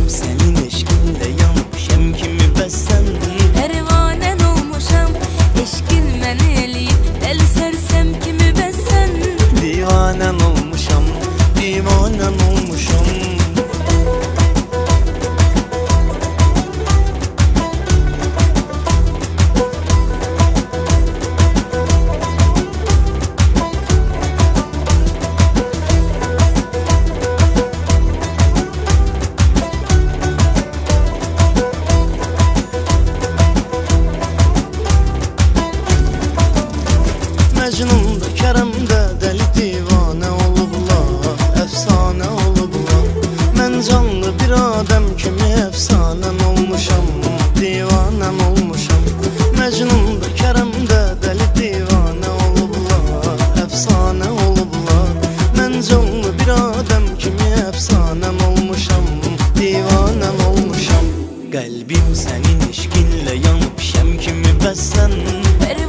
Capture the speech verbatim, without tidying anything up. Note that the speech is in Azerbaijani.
Qəlbim sənin eşqinlə yanıb şəm kimi bəs sən. Pərvanən olmuşam, eşqin məni eləyib dəli sərsəm kimi bəs sən. Divanən olmuşam, divanən olmuşam. Məcnun'da, Kərəmdə dəli divanə olublar, əfsanə olublar. Mən canlı bir adəm kimi əfsanən olmuşam, divanəm olmuşam. Məcnun'da, Kərəmdə dəli divanə olublar, əfsanə olublar. Mən canlı bir adəm kimi əfsanəm olmuşam, divanəm olmuşam. Qəlbim sənin eşqinlə yanıb şəm kimi bəs sən.